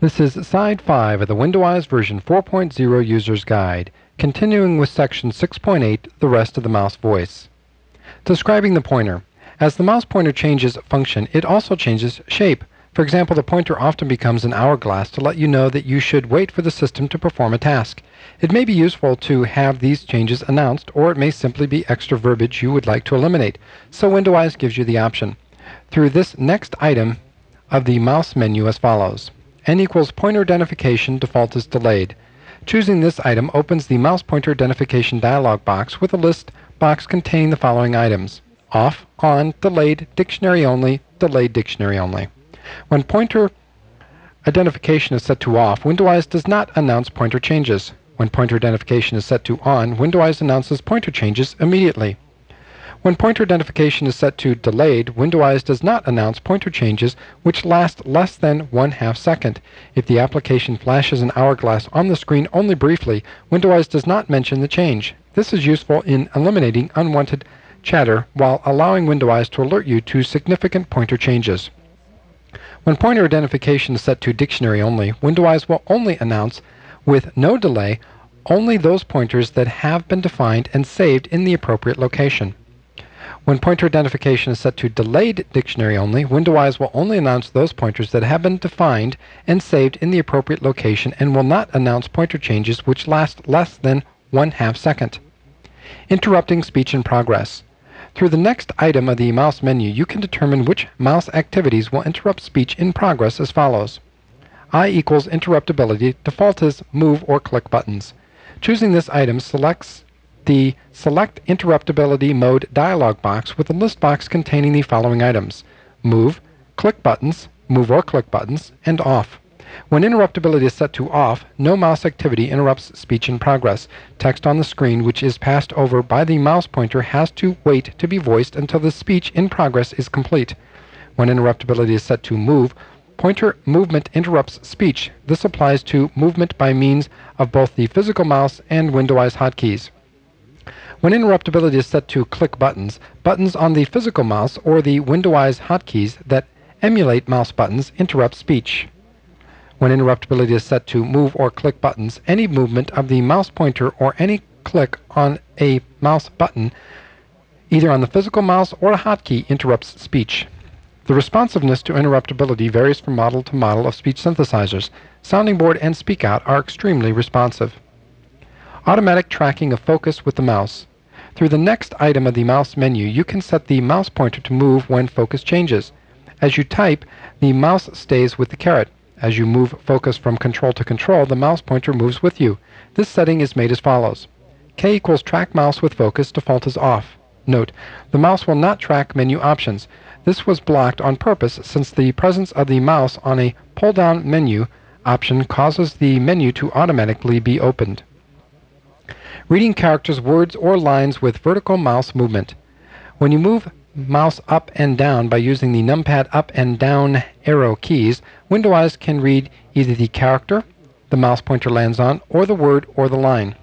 This is Side 5 of the Windowise version 4.0 User's Guide, continuing with section 6.8, the rest of the mouse voice. Describing the pointer. As the mouse pointer changes function, it also changes shape. For example, the pointer often becomes an hourglass to let you know that you should wait for the system to perform a task. It may be useful to have these changes announced, or it may simply be extra verbiage you would like to eliminate, so Windowise gives you the option. Through this next item of the mouse menu as follows. N equals pointer identification, default is delayed. Choosing this item opens the mouse pointer identification dialog box with a list box containing the following items: off, on, delayed, dictionary only, delayed dictionary only. When pointer identification is set to off, Windowise does not announce pointer changes. When pointer identification is set to on, Windowise announces pointer changes immediately. When pointer identification is set to delayed, Windowise does not announce pointer changes which last less than 1/2 second. If the application flashes an hourglass on the screen only briefly, Windowise does not mention the change. This is useful in eliminating unwanted chatter while allowing Windowise to alert you to significant pointer changes. When pointer identification is set to dictionary only, Windowise will only announce, with no delay, only those pointers that have been defined and saved in the appropriate location. When pointer identification is set to delayed dictionary only, Windowise will only announce those pointers that have been defined and saved in the appropriate location and will not announce pointer changes which last less than 1/2 second. Interrupting speech in progress. Through the next item of the mouse menu, you can determine which mouse activities will interrupt speech in progress as follows. I equals interruptibility, default is move or click buttons. Choosing this item selects the Select Interruptibility Mode dialog box with a list box containing the following items: move, click buttons, move or click buttons, and off. When interruptibility is set to off, no mouse activity interrupts speech in progress. Text on the screen which is passed over by the mouse pointer has to wait to be voiced until the speech in progress is complete. When interruptibility is set to move, pointer movement interrupts speech. This applies to movement by means of both the physical mouse and Windowise hotkeys. When interruptibility is set to click buttons, buttons on the physical mouse or the Windowise hotkeys that emulate mouse buttons interrupt speech. When interruptibility is set to move or click buttons, any movement of the mouse pointer or any click on a mouse button, either on the physical mouse or a hotkey, interrupts speech. The responsiveness to interruptibility varies from model to model of speech synthesizers. Sounding Board and SpeakOut are extremely responsive. Automatic tracking of focus with the mouse. Through the next item of the mouse menu, you can set the mouse pointer to move when focus changes. As you type, the mouse stays with the caret. As you move focus from control to control, the mouse pointer moves with you. This setting is made as follows. K equals track mouse with focus, default is off. Note, the mouse will not track menu options. This was blocked on purpose since the presence of the mouse on a pull-down menu option causes the menu to automatically be opened. Reading characters, words, or lines with vertical mouse movement. When you move mouse up and down by using the numpad up and down arrow keys, Windowise can read either the character the mouse pointer lands on, or the word or the line.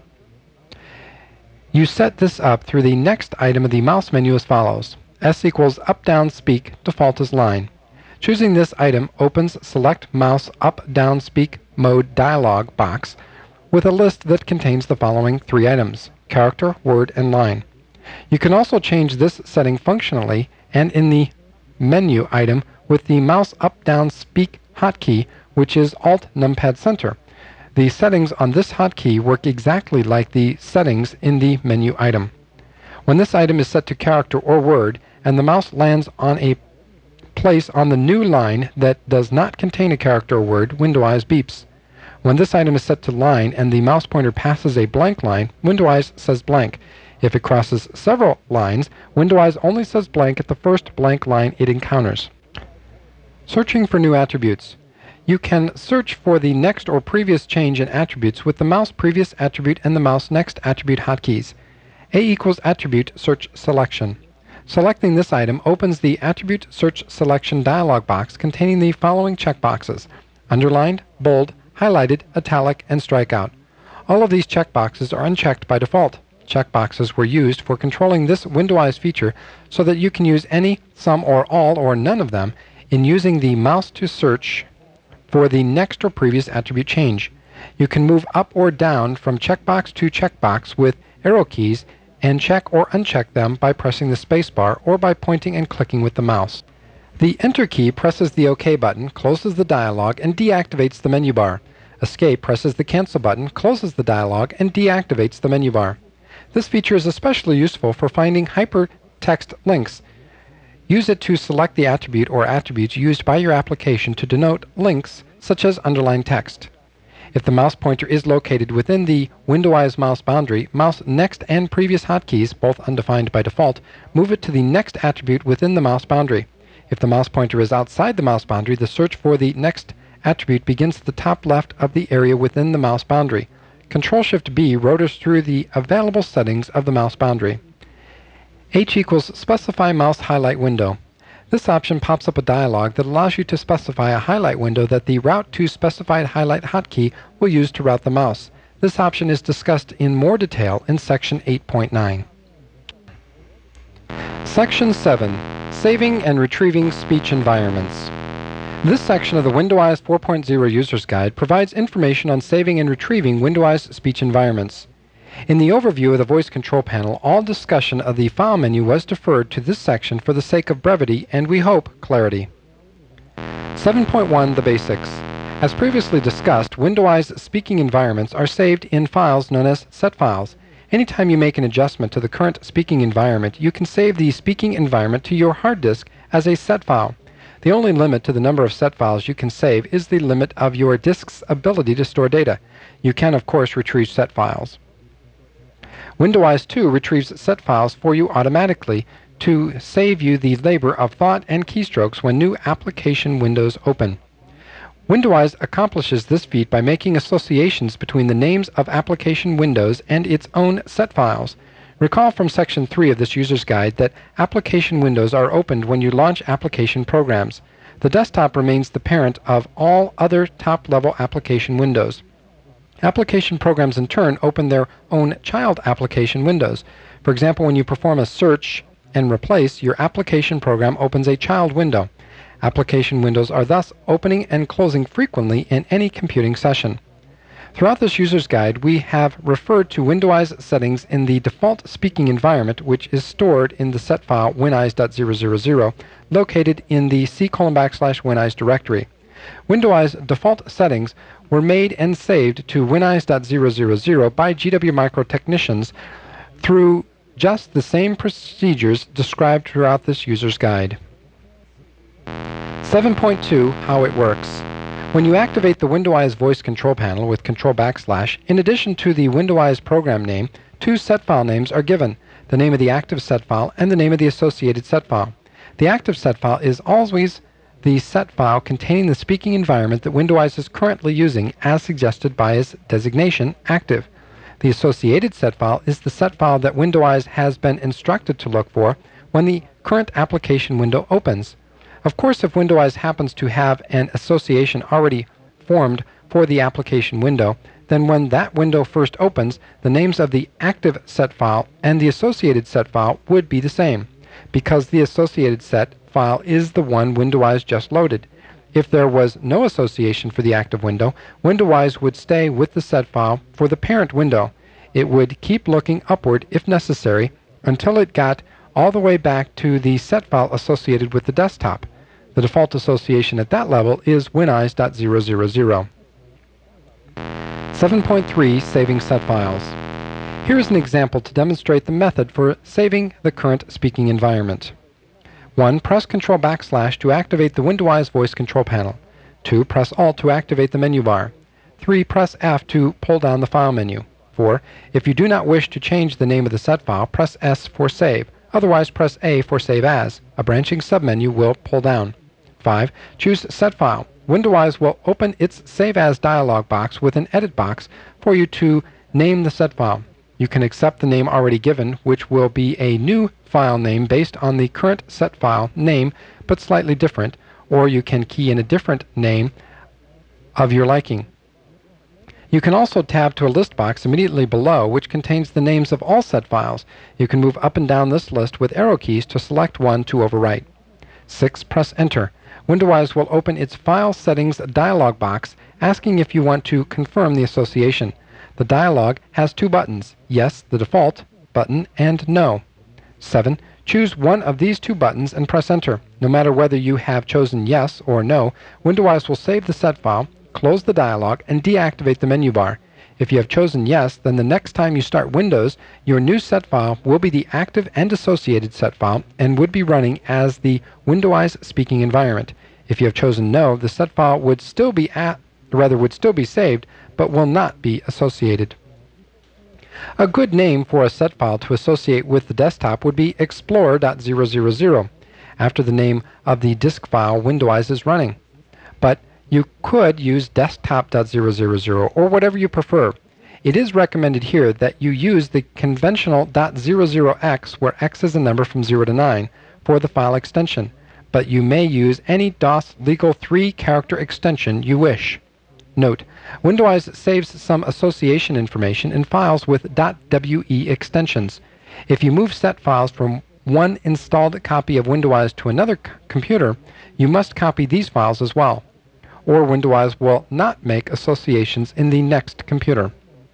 You set this up through the next item of the mouse menu as follows. S equals up down speak, default is line. Choosing this item opens Select Mouse Up Down Speak Mode dialog box with a list that contains the following 3 items: character, word, and line. You can also change this setting functionally and in the menu item with the mouse up down speak hotkey, which is Alt Numpad Center. The settings on this hotkey work exactly like the settings in the menu item. When this item is set to character or word and the mouse lands on a place on the new line that does not contain a character or word, Windowise beeps. When this item is set to line and the mouse pointer passes a blank line, Windowise says blank. If it crosses several lines, Windowise only says blank at the first blank line it encounters. Searching for new attributes. You can search for the next or previous change in attributes with the mouse previous attribute and the mouse next attribute hotkeys. A equals attribute search selection. Selecting this item opens the attribute search selection dialog box containing the following checkboxes: underlined, bold, highlighted, italic, and strikeout. All of these checkboxes are unchecked by default. Checkboxes were used for controlling this Windowise feature so that you can use any, some, or all, or none of them in using the mouse to search for the next or previous attribute change. You can move up or down from checkbox to checkbox with arrow keys and check or uncheck them by pressing the spacebar or by pointing and clicking with the mouse. The Enter key presses the OK button, closes the dialog, and deactivates the menu bar. Escape presses the Cancel button, closes the dialog, and deactivates the menu bar. This feature is especially useful for finding hypertext links. Use it to select the attribute or attributes used by your application to denote links, such as underlined text. If the mouse pointer is located within the Window-Eyes mouse boundary, mouse next and previous hotkeys, both undefined by default, move it to the next attribute within the mouse boundary. If the mouse pointer is outside the mouse boundary, the search for the next attribute begins at the top left of the area within the mouse boundary. Control-Shift-B rotors through the available settings of the mouse boundary. H equals Specify Mouse Highlight Window. This option pops up a dialog that allows you to specify a highlight window that the Route to Specified Highlight hotkey will use to route the mouse. This option is discussed in more detail in Section 8.9. Section 7. Saving and Retrieving Speech Environments. This section of the Window-Eyes 4.0 User's Guide provides information on saving and retrieving Window-Eyes speech environments. In the overview of the Voice Control Panel, all discussion of the File menu was deferred to this section for the sake of brevity and, we hope, clarity. 7.1 The Basics. As previously discussed, Window-Eyes speaking environments are saved in files known as set files. Anytime you make an adjustment to the current speaking environment, you can save the speaking environment to your hard disk as a set file. The only limit to the number of set files you can save is the limit of your disk's ability to store data. You can, of course, retrieve set files. Window-Eyes 2 retrieves set files for you automatically to save you the labor of thought and keystrokes when new application windows open. Window-Eyes accomplishes this feat by making associations between the names of application windows and its own set files. Recall from Section 3 of this user's guide that application windows are opened when you launch application programs. The desktop remains the parent of all other top-level application windows. Application programs in turn open their own child application windows. For example, when you perform a search and replace, your application program opens a child window. Application windows are thus opening and closing frequently in any computing session. Throughout this user's guide, we have referred to Window-Eyes settings in the default speaking environment, which is stored in the set file wineyes.000, located in the c:\wineyes directory. Window-Eyes default settings were made and saved to wineyes.000 by GW Micro technicians through just the same procedures described throughout this user's guide. 7.2 How it works. When you activate the Window-Eyes voice control panel with Control \, in addition to the Window-Eyes program name, two set file names are given, the name of the active set file and the name of the associated set file. The active set file is always the set file containing the speaking environment that Window-Eyes is currently using, as suggested by its designation, active. The associated set file is the set file that Window-Eyes has been instructed to look for when the current application window opens. Of course, if Window-Eyes happens to have an association already formed for the application window, then when that window first opens, the names of the active set file and the associated set file would be the same, because the associated set file is the one Window-Eyes just loaded. If there was no association for the active window, Window-Eyes would stay with the set file for the parent window. It would keep looking upward if necessary until it got all the way back to the set file associated with the desktop. The default association at that level is wineyes.000. 7.3 Saving set files. Here is an example to demonstrate the method for saving the current speaking environment. 1. Press Control \, to activate the Window-Eyes voice control panel. 2. Press Alt to activate the menu bar. 3. Press F to pull down the file menu. 4. If you do not wish to change the name of the set file, press S for Save. Otherwise, press A for Save As. A branching submenu will pull down. 5. Choose Set File. Window-Eyes will open its Save As dialog box with an edit box for you to name the set file. You can accept the name already given, which will be a new file name based on the current set file name, but slightly different, or you can key in a different name of your liking. You can also tab to a list box immediately below, which contains the names of all set files. You can move up and down this list with arrow keys to select one to overwrite. 6. Press Enter. Windowise will open its File Settings dialog box asking if you want to confirm the association. The dialog has two buttons, Yes, the default button, and No. 7. Choose one of these two buttons and press Enter. No matter whether you have chosen Yes or No, Windowise will save the set file, close the dialog, and deactivate the menu bar. If you have chosen Yes, then the next time you start Windows, your new set file will be the active and associated set file and would be running as the Windowise speaking environment. If you have chosen No, the set file would still be saved, but will not be associated. A good name for a set file to associate with the desktop would be Explorer.000, after the name of the disk file Windowise is running. But you could use Desktop.000 or whatever you prefer. It is recommended here that you use the conventional .00x, where x is a number from 0 to 9, for the file extension, but you may use any DOS legal 3-character extension you wish. Note: Windowise saves some association information in files with .we extensions. If you move set files from one installed copy of Windowise to another computer, you must copy these files as well, or Windowise will not make associations in the next computer.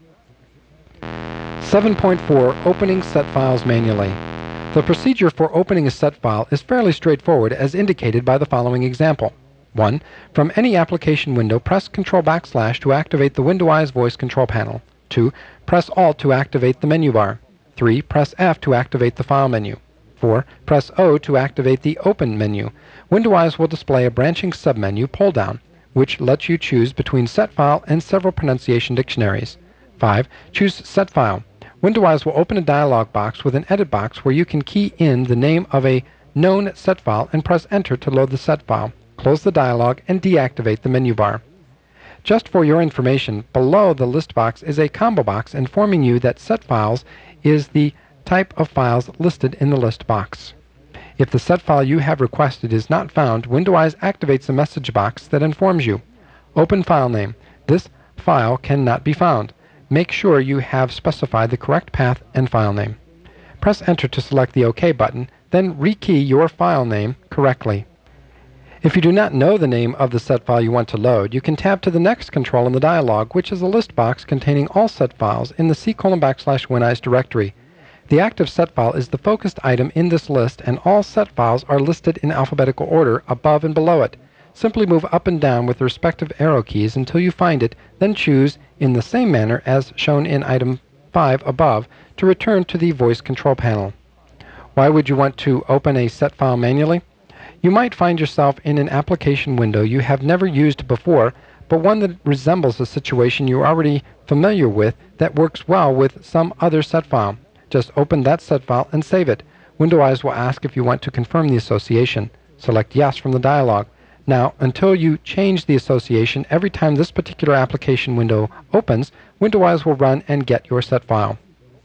7.4 Opening set files manually. The procedure for opening a set file is fairly straightforward, as indicated by the following example. 1. From any application window, press Ctrl / to activate the Windowise voice control panel. 2. Press Alt to activate the menu bar. 3. Press F to activate the file menu. 4. Press O to activate the Open menu. Windowise will display a branching submenu pull-down, which lets you choose between set file and several pronunciation dictionaries. 5. Choose Set File. Windowise will open a dialog box with an edit box where you can key in the name of a known set file and press Enter to load the set file. Close the dialog and deactivate the menu bar. Just for your information, below the list box is a combo box informing you that set files is the type of files listed in the list box. If the set file you have requested is not found, Windowise activates a message box that informs you. Open file name. This file cannot be found. Make sure you have specified the correct path and file name. Press Enter to select the OK button, then rekey your file name correctly. If you do not know the name of the set file you want to load, you can tab to the next control in the dialog, which is a list box containing all set files in the C:\\Wineyes directory. The active set file is the focused item in this list, and all set files are listed in alphabetical order above and below it. Simply move up and down with the respective arrow keys until you find it, then choose, in the same manner as shown in item 5 above, to return to the voice control panel. Why would you want to open a set file manually? You might find yourself in an application window you have never used before, but one that resembles a situation you're already familiar with that works well with some other set file. Just open that set file and save it. Windowise will ask if you want to confirm the association. Select Yes from the dialog. Now, until you change the association every time this particular application window opens, Windowise will run and get your set file.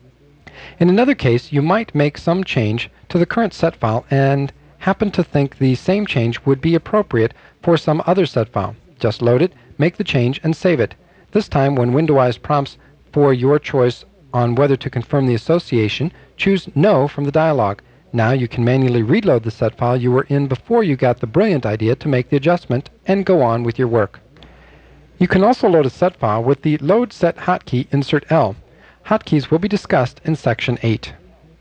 In another case, you might make some change to the current set file and happen to think the same change would be appropriate for some other set file. Just load it, make the change, and save it. This time, when Windowise prompts for your choice on whether to confirm the association, choose No from the dialog. Now you can manually reload the set file you were in before you got the brilliant idea to make the adjustment and go on with your work. You can also load a set file with the Load Set hotkey, insert L. Hotkeys will be discussed in Section 8.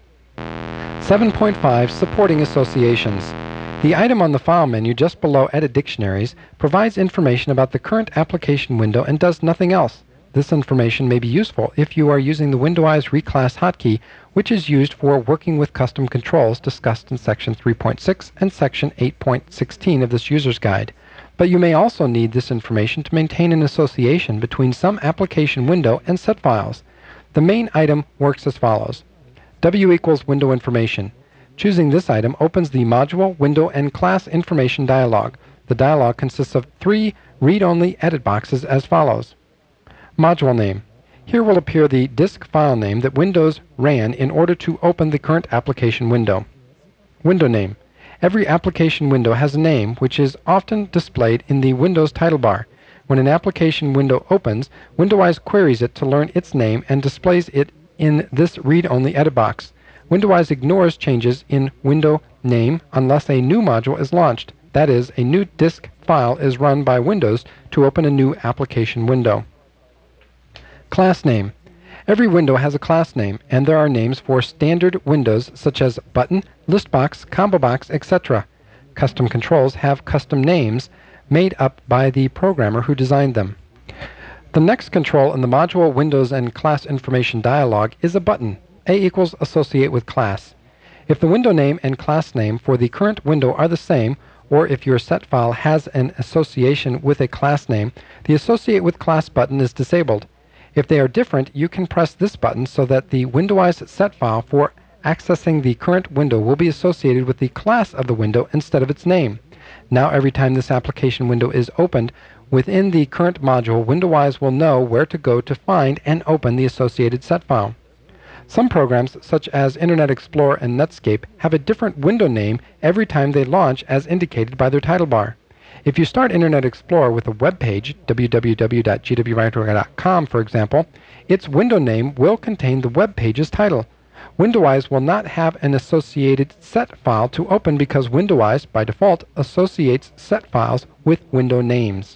7.5 Supporting Associations. The item on the File menu just below Edit Dictionaries provides information about the current application window and does nothing else. This information may be useful if you are using the Windowise Reclass hotkey, which is used for working with custom controls discussed in Section 3.6 and Section 8.16 of this user's guide. But you may also need this information to maintain an association between some application window and set files. The main item works as follows. W equals window information. Choosing this item opens the Module, Window, and Class Information dialog. The dialog consists of 3 read-only edit boxes as follows. Module name. Here will appear the disk file name that Windows ran in order to open the current application window. Window name. Every application window has a name which is often displayed in the Windows title bar. When an application window opens, Windowise queries it to learn its name and displays it in this read-only edit box. Windowise ignores changes in window name unless a new module is launched. That is, a new disk file is run by Windows to open a new application window. Class name. Every window has a class name, and there are names for standard windows such as button, list box, combo box, etc. Custom controls have custom names made up by the programmer who designed them. The next control in the module Windows and Class Information dialog is a button, A equals associate with class. If the window name and class name for the current window are the same, or if your set file has an association with a class name, the associate with class button is disabled. If they are different, you can press this button so that the Windowized set file for accessing the current window will be associated with the class of the window instead of its name. Now every time this application window is opened within the current module, Windowise will know where to go to find and open the associated set file. Some programs, such as Internet Explorer and Netscape, have a different window name every time they launch as indicated by their title bar. If you start Internet Explorer with a web page, www.gwmicro.com for example, its window name will contain the web page's title. Windowise will not have an associated set file to open because Windowise, by default, associates set files with window names.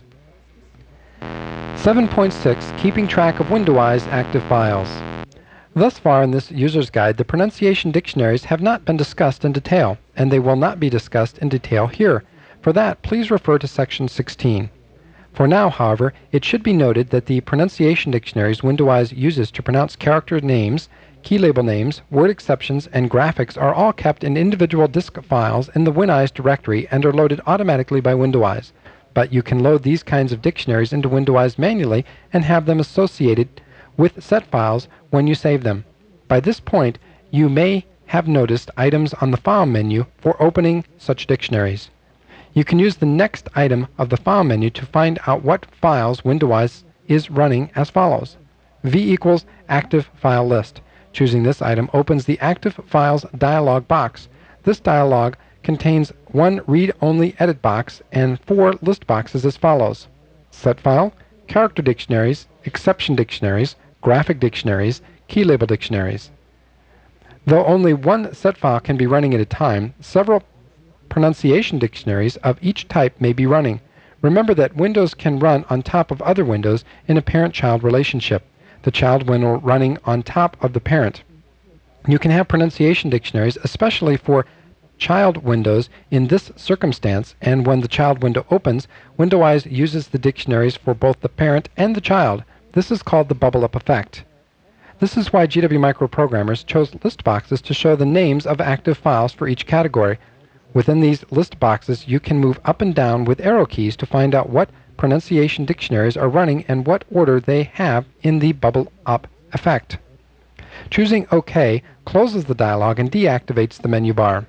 7.6 Keeping track of Windowise active files. Thus far in this user's guide, the pronunciation dictionaries have not been discussed in detail, and they will not be discussed in detail here. For that, please refer to section 16. For now, however, it should be noted that the pronunciation dictionaries Windowise uses to pronounce character names, key label names, word exceptions, and graphics are all kept in individual disk files in the WinEyes directory and are loaded automatically by Windowise. But you can load these kinds of dictionaries into Windowise manually and have them associated with set files when you save them. By this point, you may have noticed items on the File menu for opening such dictionaries. You can use the next item of the File menu to find out what files Windowise is running as follows. V equals Active File List. Choosing this item opens the Active Files dialog box. This dialog contains one read-only edit box and 4 list boxes as follows: set file, character dictionaries, exception dictionaries, graphic dictionaries, key label dictionaries. Though only one set file can be running at a time, several pronunciation dictionaries of each type may be running. Remember that Windows can run on top of other windows in a parent-child relationship, the child window running on top of the parent. You can have pronunciation dictionaries, especially for child windows in this circumstance, and when the child window opens, Windowise uses the dictionaries for both the parent and the child. This is called the bubble-up effect. This is why GW Micro programmers chose list boxes to show the names of active files for each category. Within these list boxes, you can move up and down with arrow keys to find out what pronunciation dictionaries are running and what order they have in the bubble-up effect. Choosing OK closes the dialog and deactivates the menu bar.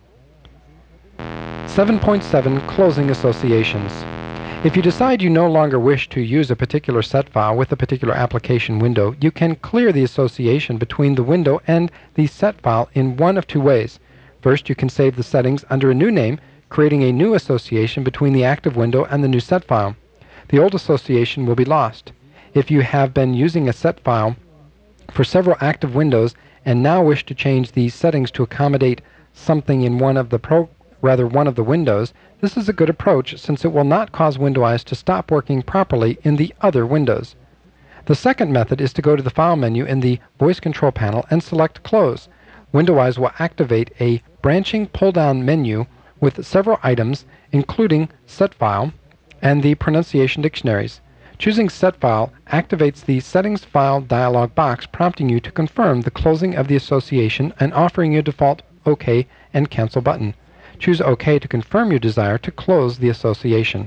7.7 Closing Associations. If you decide you no longer wish to use a particular set file with a particular application window, you can clear the association between the window and the set file in one of two ways. First, you can save the settings under a new name, creating a new association between the active window and the new set file. The old association will be lost. If you have been using a set file for several active windows and now wish to change these settings to accommodate something in one of the windows, this is a good approach since it will not cause Windowise to stop working properly in the other windows. The second method is to go to the File menu in the Voice Control panel and select Close. Windowise will activate a branching pull-down menu with several items, including Set File and the pronunciation dictionaries. Choosing Set File activates the Settings File dialog box, prompting you to confirm the closing of the association and offering you a default OK and Cancel button. Choose OK to confirm your desire to close the association.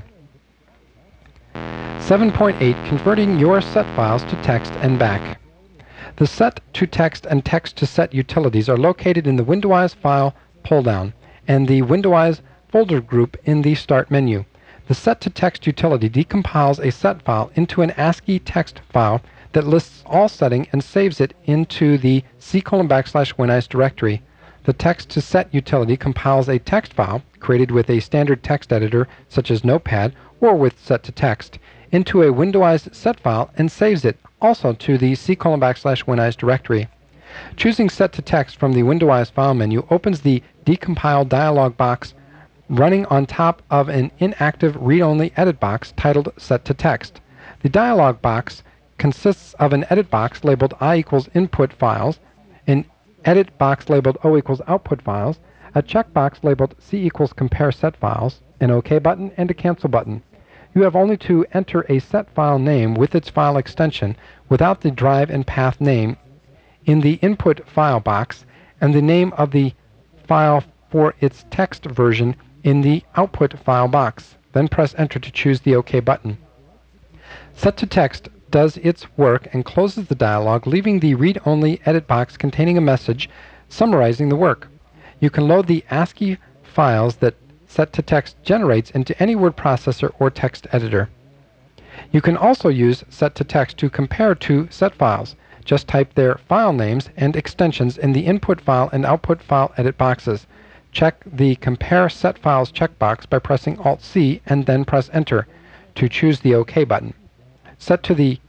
7.8 Converting your set files to text and back. The Set to Text and Text to Set utilities are located in the Windowise File pull-down and the Windowise folder group in the Start menu. The Set to Text utility decompiles a set file into an ASCII text file that lists all setting and saves it into the C:\WinEyes directory. The Text to Set utility compiles a text file created with a standard text editor such as Notepad or with Set to Text into a Windowise set file and saves it also to the C:\WinEyes directory. Choosing Set to Text from the Windowise File menu opens the Decompile dialog box, running on top of an inactive read-only edit box titled Set to Text. The dialog box consists of an edit box labeled I equals input files, an edit box labeled O equals output files, a checkbox labeled C equals compare set files, an OK button, and a cancel button. You have only to enter a set file name with its file extension without the drive and path name in the input file box and the name of the file for its text version in the output file box. Then press enter to choose the OK button. Set to Text does its work and closes the dialog, leaving the read-only edit box containing a message summarizing the work. You can load the ASCII files that Set to Text generates into any word processor or text editor. You can also use Set to Text to compare two set files. Just type their file names and extensions in the input file and output file edit boxes. Check the Compare Set Files checkbox by pressing Alt-C and then press Enter to choose the OK button. Set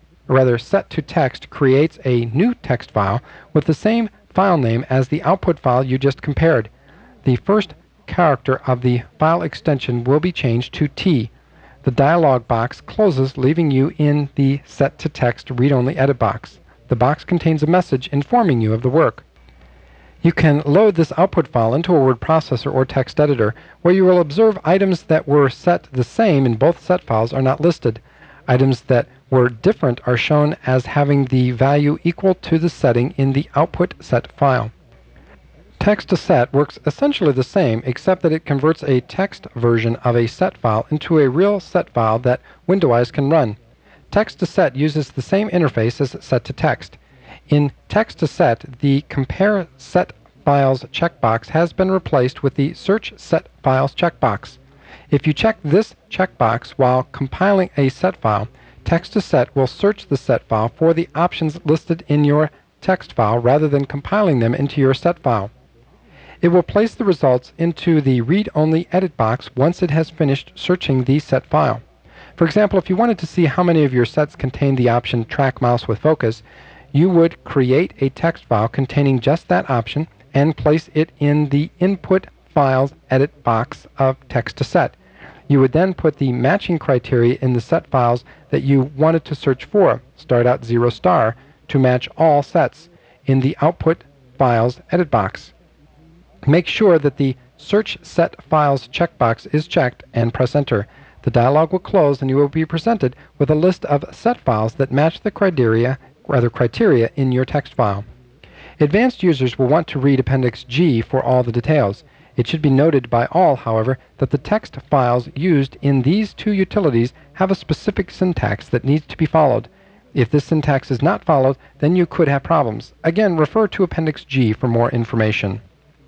to Text creates a new text file with the same file name as the output file you just compared. The first character of the file extension will be changed to T. The dialog box closes, leaving you in the Set to Text read-only edit box. The box contains a message informing you of the work. You can load this output file into a word processor or text editor, where you will observe items that were set the same in both set files are not listed. Items that were different are shown as having the value equal to the setting in the output set file. Text to Set works essentially the same, except that it converts a text version of a set file into a real set file that Windowise can run. Text to Set uses the same interface as Set to Text. In Text to Set, the Compare Set Files checkbox has been replaced with the Search Set Files checkbox. If you check this checkbox while compiling a set file, Text to Set will search the set file for the options listed in your text file rather than compiling them into your set file. It will place the results into the read-only edit box once it has finished searching the set file. For example, if you wanted to see how many of your sets contain the option Track Mouse with Focus, you would create a text file containing just that option and place it in the Input Files edit box of Text to Set. You would then put the matching criteria in the set files that you wanted to search for, start out 0 star, to match all sets in the Output Files edit box. Make sure that the Search Set Files checkbox is checked and press Enter. The dialog will close and you will be presented with a list of set files that match the criteria in your text file. Advanced users will want to read Appendix G for all the details. It should be noted by all, however, that the text files used in these two utilities have a specific syntax that needs to be followed. If this syntax is not followed, then you could have problems. Again, refer to Appendix G for more information.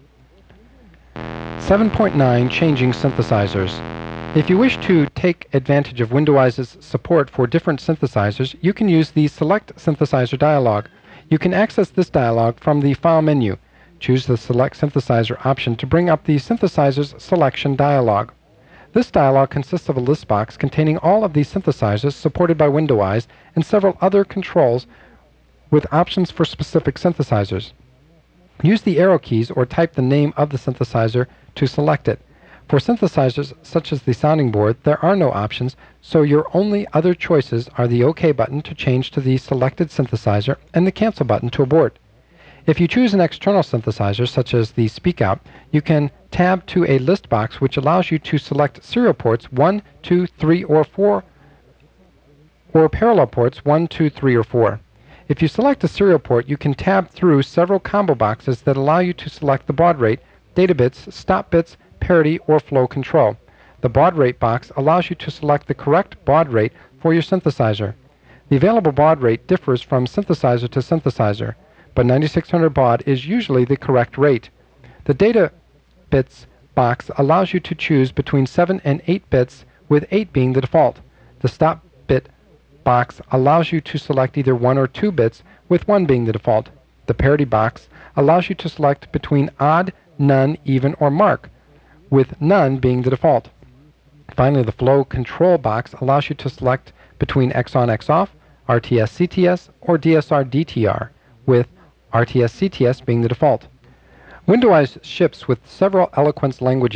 7.9 Changing Synthesizers. If you wish to take advantage of Windowise's support for different synthesizers, you can use the Select Synthesizer dialog. You can access this dialog from the File menu. Choose the Select Synthesizer option to bring up the Synthesizers Selection dialog. This dialog consists of a list box containing all of the synthesizers supported by Windowise and several other controls with options for specific synthesizers. Use the arrow keys or type the name of the synthesizer to select it. For synthesizers such as the sounding board, there are no options, so your only other choices are the OK button to change to the selected synthesizer and the Cancel button to abort. If you choose an external synthesizer, such as the SpeakOut, you can tab to a list box which allows you to select serial ports 1, 2, 3, or 4, or parallel ports 1, 2, 3, or 4. If you select a serial port, you can tab through several combo boxes that allow you to select the baud rate, data bits, stop bits, parity, or flow control. The baud rate box allows you to select the correct baud rate for your synthesizer. The available baud rate differs from synthesizer to synthesizer, but 9600 baud is usually the correct rate. The data bits box allows you to choose between 7 and 8 bits, with 8 being the default. The stop bit box allows you to select either 1 or 2 bits, with 1 being the default. The parity box allows you to select between odd, none, even, or mark, with none being the default. Finally, the flow control box allows you to select between X on, X off, RTS CTS, or DSR DTR, with RTS CTS being the default. Windowise ships with several Eloquence languages.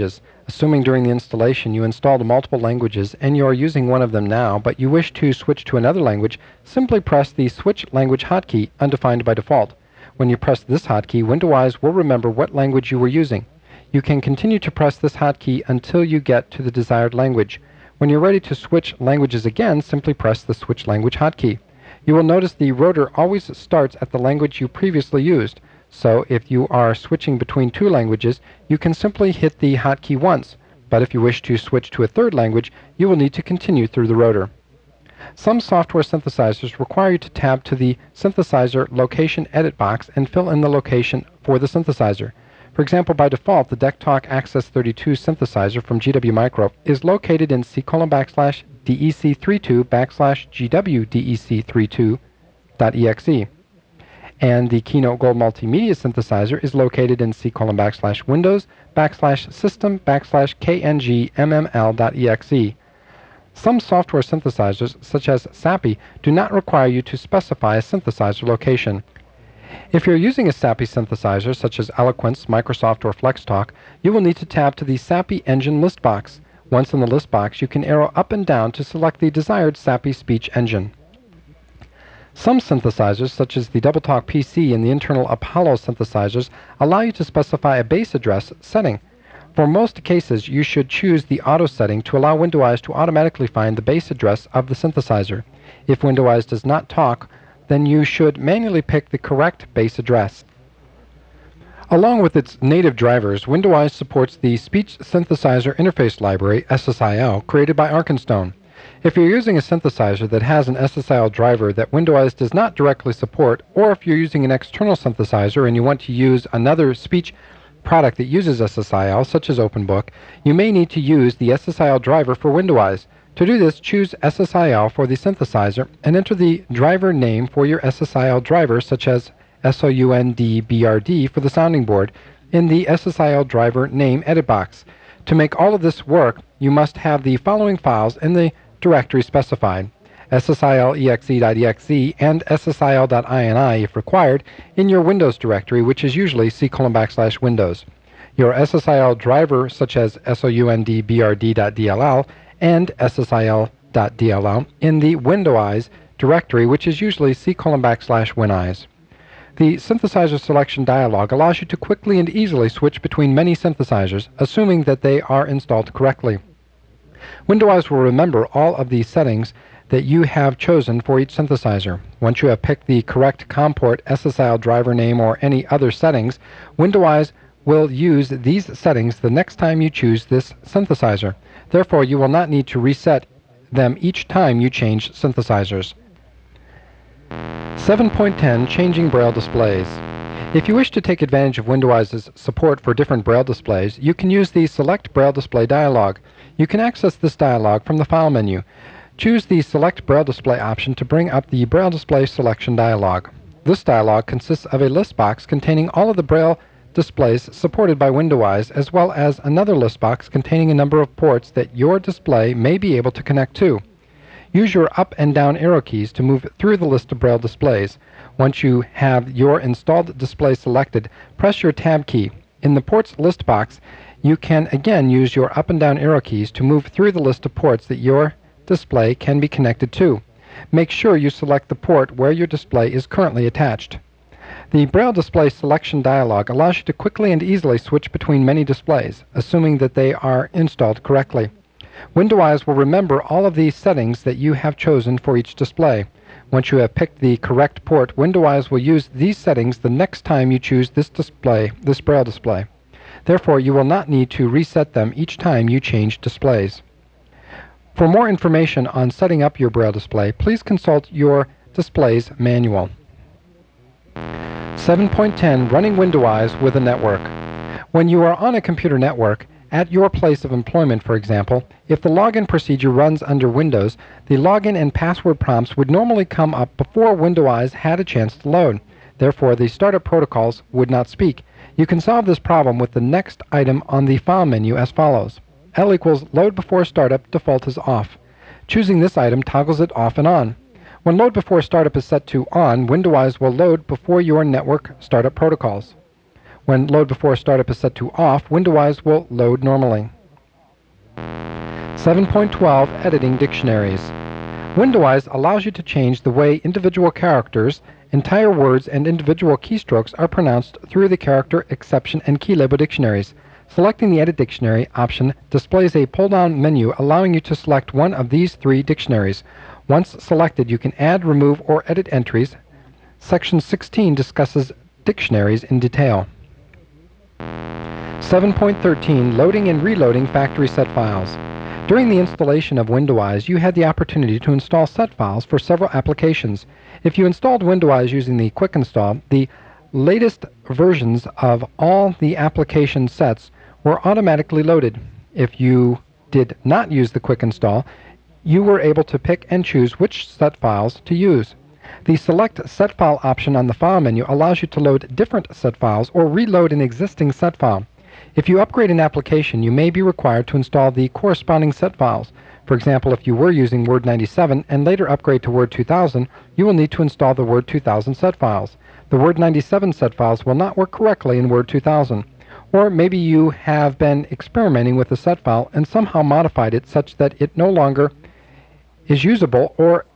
Assuming during the installation you installed multiple languages and you are using one of them now, but you wish to switch to another language, simply press the Switch Language hotkey, undefined by default. When you press this hotkey, Windows will remember what language you were using. You can continue to press this hotkey until you get to the desired language. When you're ready to switch languages again, simply press the Switch Language hotkey. You will notice the rotor always starts at the language you previously used. So if you are switching between two languages, you can simply hit the hotkey once, but if you wish to switch to a third language, you will need to continue through the rotor. Some software synthesizers require you to tab to the synthesizer location edit box and fill in the location for the synthesizer. For example, by default, the DECtalk Access 32 synthesizer from GW Micro is located in C:\DEC32\GWDEC32.exe. And the Keynote Gold Multimedia synthesizer is located in C:\Windows/System/KNGMML.exe. Some software synthesizers, such as SAPI, do not require you to specify a synthesizer location. If you're using a SAPI synthesizer, such as Eloquence, Microsoft, or FlexTalk, you will need to tab to the SAPI engine list box. Once in the list box, you can arrow up and down to select the desired SAPI speech engine. Some synthesizers, such as the DoubleTalk PC and the internal Apollo synthesizers, allow you to specify a base address setting. For most cases, you should choose the auto setting to allow Windows to automatically find the base address of the synthesizer. If Windows does not talk, then you should manually pick the correct base address. Along with its native drivers, Windows supports the Speech Synthesizer Interface Library, SSIL, created by Arkenstone. If you're using a synthesizer that has an SSIL driver that Windows does not directly support, or if you're using an external synthesizer and you want to use another speech product that uses SSIL, such as OpenBook, you may need to use the SSIL driver for Windows. To do this, choose SSIL for the synthesizer and enter the driver name for your SSIL driver, such as SOUNDBRD for the sounding board, in the SSIL driver name edit box. To make all of this work, you must have the following files in the directory specified: SSIL.exe.exe and SSIL.ini if required in your Windows directory, which is usually C:\Windows. Your SSIL driver, such as SOUNDBRD.dll and SSIL.dll in the Windows directory, which is usually C:\Winis. The synthesizer selection dialog allows you to quickly and easily switch between many synthesizers, assuming that they are installed correctly. Windows will remember all of the settings that you have chosen for each synthesizer. Once you have picked the correct COM port, SSIL driver name, or any other settings, Windows will use these settings the next time you choose this synthesizer. Therefore, you will not need to reset them each time you change synthesizers. 7.10 Changing Braille Displays. If you wish to take advantage of Windows' support for different Braille displays, you can use the Select Braille Display dialog. You can access this dialog from the File menu. Choose the Select Braille Display option to bring up the Braille Display Selection dialog. This dialog consists of a list box containing all of the Braille displays supported by Windows, as well as another list box containing a number of ports that your display may be able to connect to. Use your up and down arrow keys to move through the list of Braille displays. Once you have your installed display selected, press your Tab key. In the Ports list box, you can again use your up and down arrow keys to move through the list of ports that your display can be connected to. Make sure you select the port where your display is currently attached. The Braille Display Selection dialog allows you to quickly and easily switch between many displays, assuming that they are installed correctly. Windows will remember all of these settings that you have chosen for each display. Once you have picked the correct port, Windows will use these settings the next time you choose this Braille display. Therefore, you will not need to reset them each time you change displays. For more information on setting up your Braille display, please consult your display's manual. 7.10 Running Windows with a Network. When you are on a computer network, at your place of employment, for example, if the login procedure runs under Windows, the login and password prompts would normally come up before Windows had a chance to load. Therefore, the startup protocols would not speak. You can solve this problem with the next item on the File menu as follows. L equals Load Before Startup Default is Off. Choosing this item toggles it off and on. When Load Before Startup is set to On, Windows will load before your network startup protocols. When Load Before Startup is set to Off, Windows will load normally. 7.12 Editing Dictionaries. Windowise allows you to change the way individual characters, entire words, and individual keystrokes are pronounced through the character, exception, and key label dictionaries. Selecting the Edit Dictionary option displays a pull-down menu allowing you to select one of these three dictionaries. Once selected, you can add, remove, or edit entries. Section 16 discusses dictionaries in detail. 7.13 Loading and Reloading Factory Set Files. During the installation of Windowise, you had the opportunity to install set files for several applications. If you installed Windowise using the Quick Install, the latest versions of all the application sets were automatically loaded. If you did not use the Quick Install, you were able to pick and choose which set files to use. The Select Set File option on the File menu allows you to load different set files or reload an existing set file. If you upgrade an application, you may be required to install the corresponding set files. For example, if you were using Word 97 and later upgrade to Word 2000, you will need to install the Word 2000 set files. The Word 97 set files will not work correctly in Word 2000. Or maybe you have been experimenting with a set file and somehow modified it such that it no longer is usable, or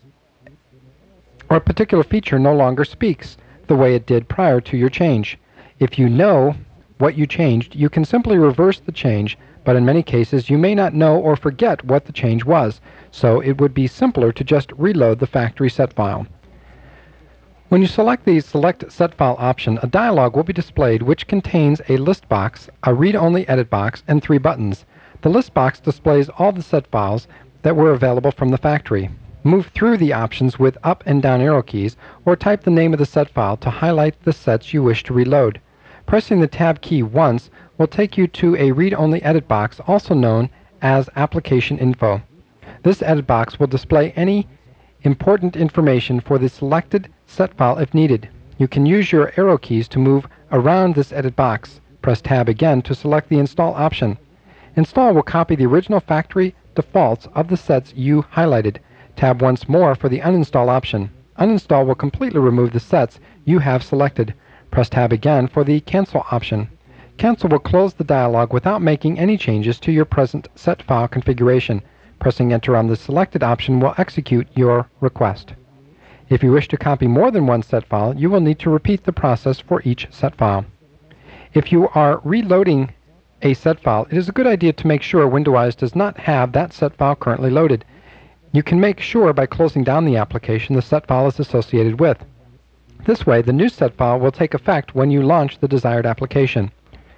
a particular feature no longer speaks the way it did prior to your change. If you know what you changed, you can simply reverse the change, but in many cases you may not know or forget what the change was, so it would be simpler to just reload the factory set file. When you select the Select Set File option, a dialog will be displayed which contains a list box, a read-only edit box, and 3 buttons. The list box displays all the set files that were available from the factory. Move through the options with up and down arrow keys, or type the name of the set file to highlight the sets you wish to reload. Pressing the Tab key once will take you to a read-only edit box, also known as Application Info. This edit box will display any important information for the selected set file if needed. You can use your arrow keys to move around this edit box. Press Tab again to select the Install option. Install will copy the original factory defaults of the sets you highlighted. Tab once more for the Uninstall option. Uninstall will completely remove the sets you have selected. Press Tab again for the Cancel option. Cancel will close the dialog without making any changes to your present set file configuration. Pressing Enter on the selected option will execute your request. If you wish to copy more than one set file, you will need to repeat the process for each set file. If you are reloading a set file, it is a good idea to make sure Windowise does not have that set file currently loaded. You can make sure by closing down the application the set file is associated with. This way, the new set file will take effect when you launch the desired application.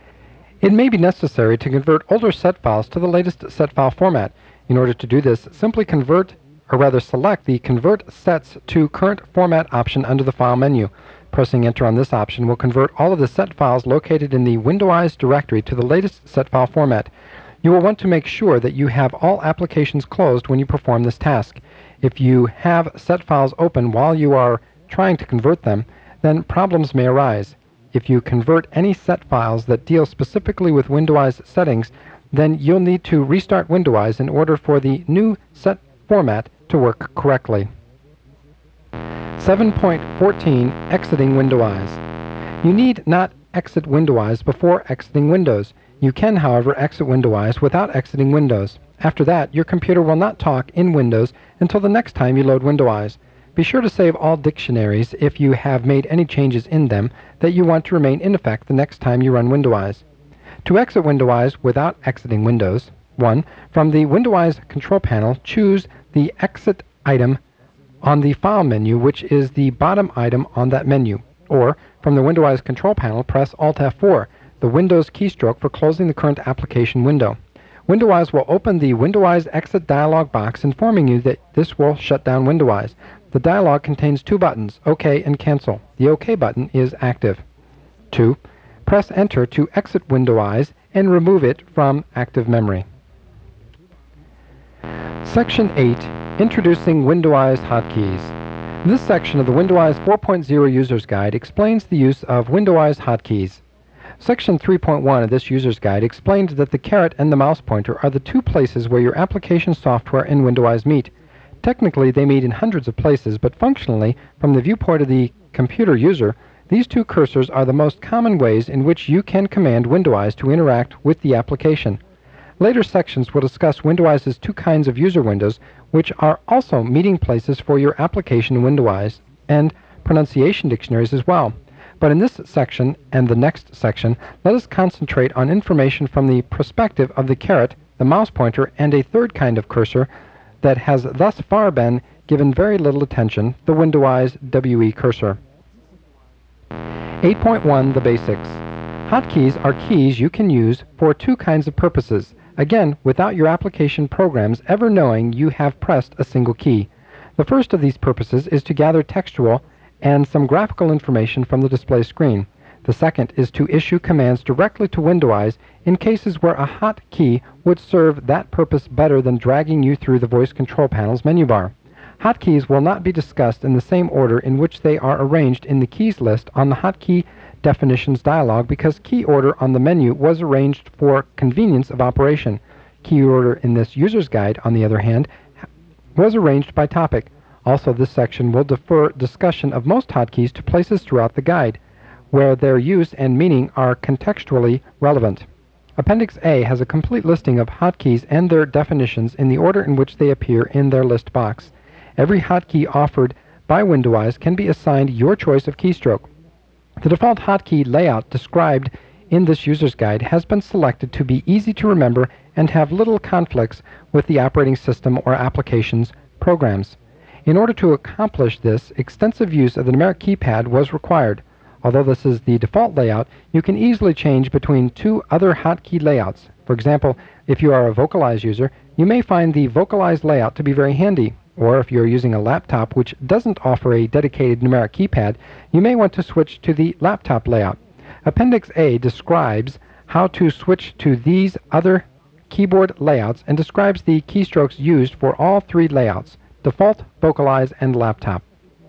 It may be necessary to convert older set files to the latest set file format. In order to do this, simply select the Convert Sets to Current Format option under the File menu. Pressing Enter on this option will convert all of the set files located in the Windowise directory to the latest set file format. You will want to make sure that you have all applications closed when you perform this task. If you have set files open while you are trying to convert them, then problems may arise. If you convert any set files that deal specifically with Windowise settings, then you'll need to restart Windowise in order for the new set format to work correctly. 7.14 Exiting Windowise. You need not exit Windowise before exiting Windows. You can, however, exit Windowise without exiting Windows. After that, your computer will not talk in Windows until the next time you load Windowise. Be sure to save all dictionaries if you have made any changes in them that you want to remain in effect the next time you run Windowise. To exit Windowise without exiting Windows, 1. From the Windowise control panel, choose the Exit item on the File menu, which is the bottom item on that menu. Or, from the Windowise control panel, press Alt F4, the Windows keystroke for closing the current application window. Windowise will open the Windowise Exit dialog box informing you that this will shut down Windowise. The dialog contains 2 buttons, OK and Cancel. The OK button is active. 2. Press Enter to exit Windowise and remove it from active memory. Section 8. Introducing Windowise Hotkeys. This section of the Windowise 4.0 User's Guide explains the use of Windowise hotkeys. Section 3.1 of this User's Guide explains that the caret and the mouse pointer are the 2 places where your application software and Windowise meet. Technically, they meet in hundreds of places, but functionally, from the viewpoint of the computer user, these 2 cursors are the most common ways in which you can command Windowise to interact with the application. Later sections will discuss Windowise's two kinds of user windows, which are also meeting places for your application in Windowise, and pronunciation dictionaries as well. But in this section and the next section, let us concentrate on information from the perspective of the caret, the mouse pointer, and a third kind of cursor that has thus far been given very little attention, the Windowise WE cursor. 8.1 The Basics. Hotkeys are keys you can use for two kinds of purposes, again without your application programs ever knowing you have pressed a single key. The first of these purposes is to gather textual and some graphical information from the display screen. The second is to issue commands directly to Windowise in cases where a hotkey would serve that purpose better than dragging you through the voice control panel's menu bar. Hotkeys will not be discussed in the same order in which they are arranged in the keys list on the hotkey definitions dialog because key order on the menu was arranged for convenience of operation. Key order in this user's guide, on the other hand, was arranged by topic. Also, this section will defer discussion of most hotkeys to places throughout the guide, where their use and meaning are contextually relevant. Appendix A has a complete listing of hotkeys and their definitions in the order in which they appear in their list box. Every hotkey offered by Windowise can be assigned your choice of keystroke. The default hotkey layout described in this user's guide has been selected to be easy to remember and have little conflicts with the operating system or application's programs. In order to accomplish this, extensive use of the numeric keypad was required. Although this is the default layout, you can easily change between two other hotkey layouts. For example, if you are a Vocalize user, you may find the Vocalize layout to be very handy. Or if you're using a laptop which doesn't offer a dedicated numeric keypad, you may want to switch to the laptop layout. Appendix A describes how to switch to these other keyboard layouts and describes the keystrokes used for all three layouts: default, Vocalize, and laptop.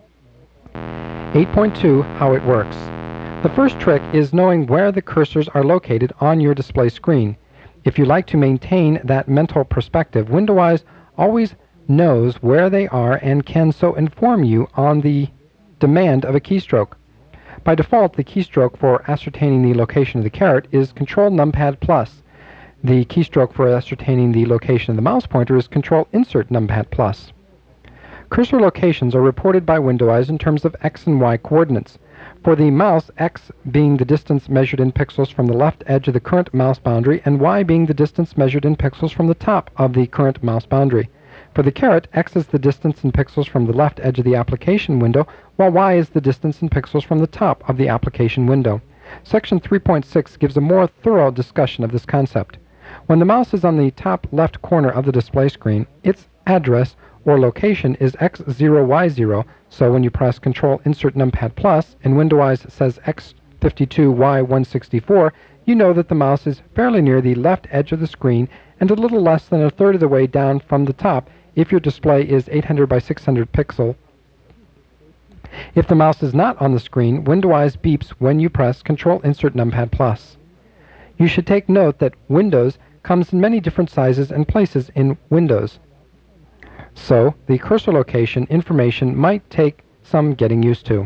8.2 How it works. The first trick is knowing where the cursors are located on your display screen. If you like to maintain that mental perspective, Windowise always knows where they are and can so inform you on the demand of a keystroke. By default, the keystroke for ascertaining the location of the caret is Control Numpad Plus. The keystroke for ascertaining the location of the mouse pointer is Control Insert Numpad Plus. Cursor locations are reported by Windowise in terms of X and Y coordinates. For the mouse, X being the distance measured in pixels from the left edge of the current mouse boundary, and Y being the distance measured in pixels from the top of the current mouse boundary. For the caret, X is the distance in pixels from the left edge of the application window, while Y is the distance in pixels from the top of the application window. Section 3.6 gives a more thorough discussion of this concept. When the mouse is on the top left corner of the display screen, its address or location is X0Y0, so when you press Control Insert Numpad Plus and Windowise says X52Y164, you know that the mouse is fairly near the left edge of the screen and a little less than a third of the way down from the top if your display is 800 by 600 pixel. If the mouse is not on the screen, Windowise beeps when you press Control Insert Numpad Plus. You should take note that Windows comes in many different sizes and places in Windows, so the cursor location information might take some getting used to.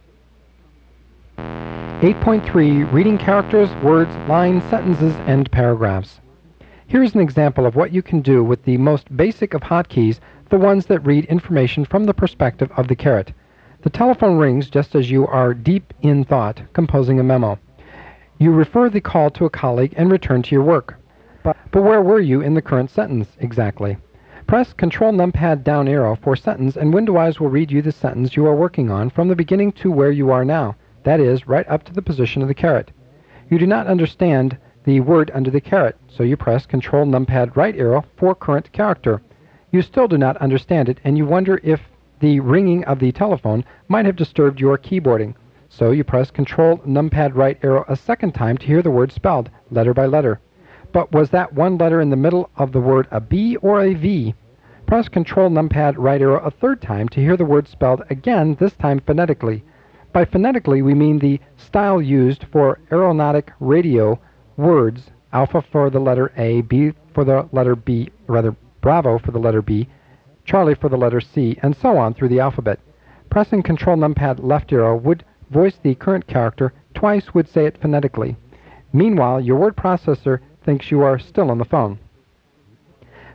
8.3 Reading characters, words, lines, sentences, and paragraphs. Here's an example of what you can do with the most basic of hotkeys, the ones that read information from the perspective of the caret. The telephone rings just as you are deep in thought, composing a memo. You refer the call to a colleague and return to your work. But where were you in the current sentence exactly? Press Control Numpad down arrow for sentence and Windowise will read you the sentence you are working on from the beginning to where you are now, that is, right up to the position of the caret. You do not understand the word under the caret, so you press Control Numpad right arrow for current character. You still do not understand it and you wonder if the ringing of the telephone might have disturbed your keyboarding, so you press Control Numpad right arrow a second time to hear the word spelled, letter by letter. But was that one letter in the middle of the word a B or a V? Press Control Numpad right arrow a third time to hear the word spelled again, this time phonetically. By phonetically, we mean the style used for aeronautic radio words, alpha for the letter A, B for the letter B, rather Bravo for the letter B, Charlie for the letter C, and so on through the alphabet. Pressing Control Numpad left arrow would voice the current character, twice would say it phonetically. Meanwhile, your word processor thinks you are still on the phone.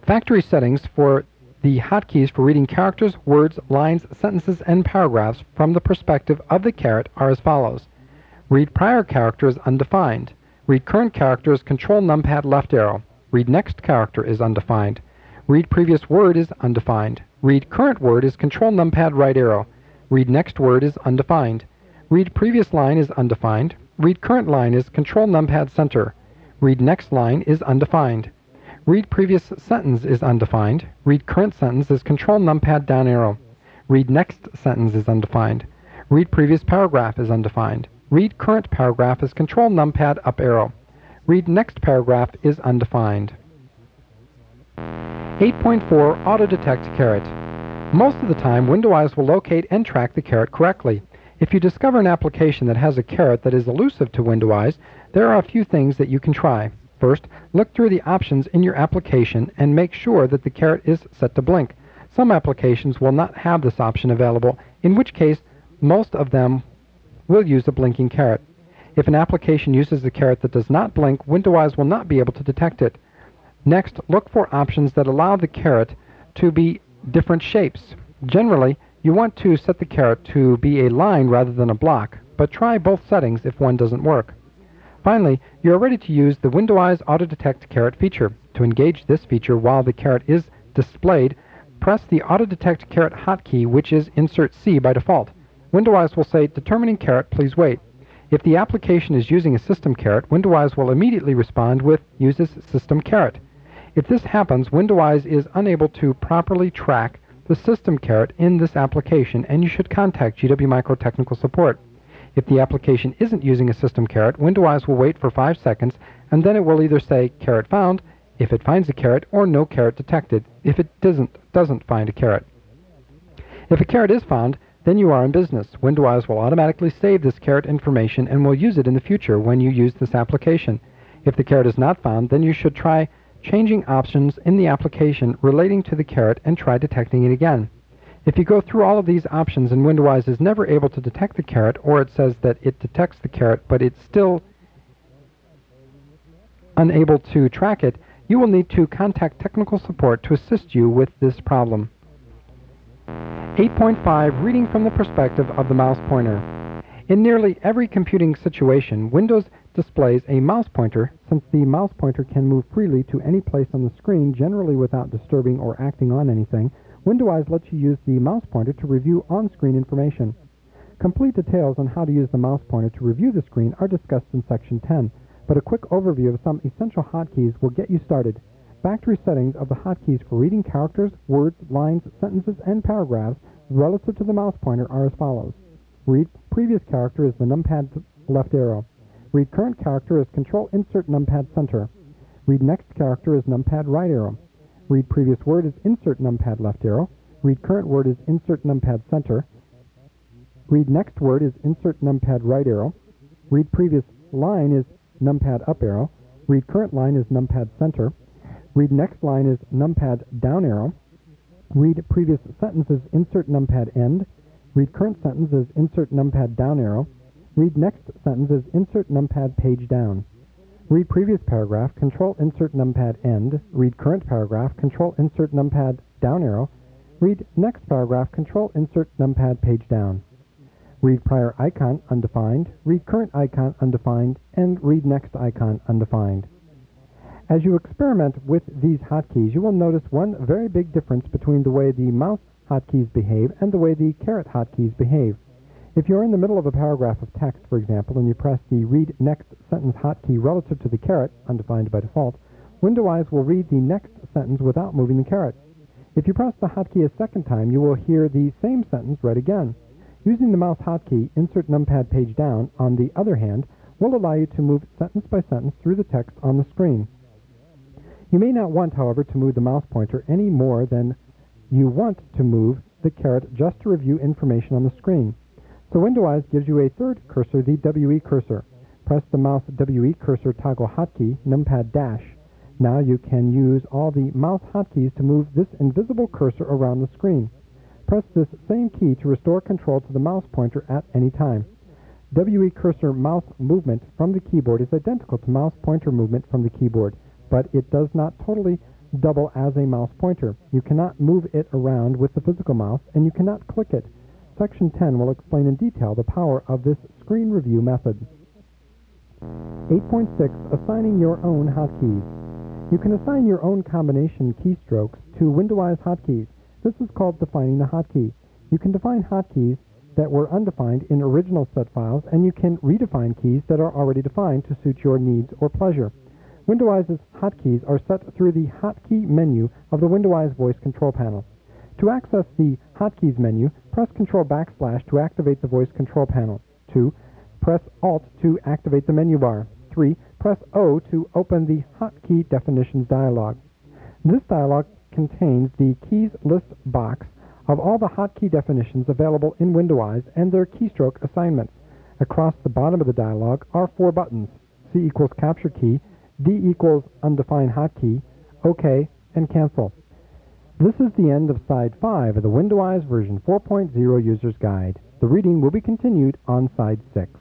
Factory settings for the hotkeys for reading characters, words, lines, sentences, and paragraphs from the perspective of the caret are as follows. Read prior character is undefined. Read current character is Control numpad left arrow. Read next character is undefined. Read previous word is undefined. Read current word is Control numpad right arrow. Read next word is undefined. Read previous line is undefined. Read current line is Control numpad center. Read next line is undefined. Read previous sentence is undefined. Read current sentence is Control numpad down arrow. Read next sentence is undefined. Read previous paragraph is undefined. Read current paragraph is Control numpad up arrow. Read next paragraph is undefined. 8.4 Auto Detect Caret. Most of the time, WindoWise will locate and track the caret correctly. If you discover an application that has a caret that is elusive to WindoWise, there are a few things that you can try. First, look through the options in your application and make sure that the caret is set to blink. Some applications will not have this option available, in which case most of them will use a blinking caret. If an application uses a caret that does not blink, WindoWise will not be able to detect it. Next, look for options that allow the caret to be different shapes. Generally, you want to set the caret to be a line rather than a block, but try both settings if one doesn't work. Finally, you are ready to use the WindoWise Auto Detect Caret feature. To engage this feature while the caret is displayed, press the Auto Detect Caret hotkey, which is Insert C by default. WindoWise will say, "Determining caret, please wait." If the application is using a system caret, WindoWise will immediately respond with "Uses system caret." If this happens, WindoWise is unable to properly track the system caret in this application, and you should contact GW Micro Technical Support. If the application isn't using a system caret, WindoWise will wait for 5 seconds, and then it will either say "caret found" if it finds a caret, or "no caret detected" if it doesn't find a caret. If a caret is found, then you are in business. WindoWise will automatically save this caret information and will use it in the future when you use this application. If the caret is not found, then you should try changing options in the application relating to the caret and try detecting it again. If you go through all of these options and WindoWise is never able to detect the caret, or it says that it detects the caret but it's still unable to track it, you will need to contact technical support to assist you with this problem. 8.5 Reading from the perspective of the mouse pointer. In nearly every computing situation, Windows displays a mouse pointer. Since the mouse pointer can move freely to any place on the screen, generally without disturbing or acting on anything, WindoWise lets you use the mouse pointer to review on-screen information. Complete details on how to use the mouse pointer to review the screen are discussed in Section 10, but a quick overview of some essential hotkeys will get you started. Factory settings of the hotkeys for reading characters, words, lines, sentences, and paragraphs relative to the mouse pointer are as follows. Read previous character is the numpad left arrow. Read current character is Control Insert numpad center. Read next character is numpad right arrow. Read previous word is Insert numpad left arrow. Read current word is Insert numpad center. Read next word is Insert numpad right arrow. Read previous line is numpad up arrow. Read current line is numpad center. Read next line is numpad down arrow. Read previous sentence is Insert numpad end. Read current sentence is Insert numpad down arrow. Read next sentence is Insert numpad page down. Read previous paragraph, Control Insert numpad end. Read current paragraph, Control Insert numpad down arrow. Read next paragraph, Control Insert numpad page down. Read prior icon, undefined. Read current icon, undefined. And read next icon, undefined. As you experiment with these hotkeys, you will notice one very big difference between the way the mouse hotkeys behave and the way the caret hotkeys behave. If you're in the middle of a paragraph of text, for example, and you press the Read Next Sentence hotkey relative to the caret, undefined by default, WindoWise will read the next sentence without moving the caret. If you press the hotkey a second time, you will hear the same sentence read again. Using the mouse hotkey, Insert numpad page down, on the other hand, will allow you to move sentence by sentence through the text on the screen. You may not want, however, to move the mouse pointer any more than you want to move the caret just to review information on the screen. So WindoWise gives you a third cursor, the WE cursor. Press the mouse WE cursor toggle hotkey, numpad dash. Now you can use all the mouse hotkeys to move this invisible cursor around the screen. Press this same key to restore control to the mouse pointer at any time. WE cursor mouse movement from the keyboard is identical to mouse pointer movement from the keyboard, but it does not totally double as a mouse pointer. You cannot move it around with the physical mouse, and you cannot click it. Section 10 will explain in detail the power of this screen review method. 8.6. Assigning your own hotkeys. You can assign your own combination keystrokes to Windows hotkeys. This is called defining the hotkey. You can define hotkeys that were undefined in original set files, and you can redefine keys that are already defined to suit your needs or pleasure. Windows hotkeys are set through the Hotkey menu of the Windows Voice Control Panel. To access the Hotkeys menu, press Ctrl / to activate the Voice Control Panel. 2. Press Alt to activate the menu bar. 3. Press O to open the Hotkey Definitions dialog. This dialog contains the Keys List box of all the hotkey definitions available in Windows and their keystroke assignments. Across the bottom of the dialog are 4 buttons: C equals Capture Key, D equals Undefined Hotkey, OK, and Cancel. This is the end of Side 5 of the Windows version 4.0 User's Guide. The reading will be continued on Side 6.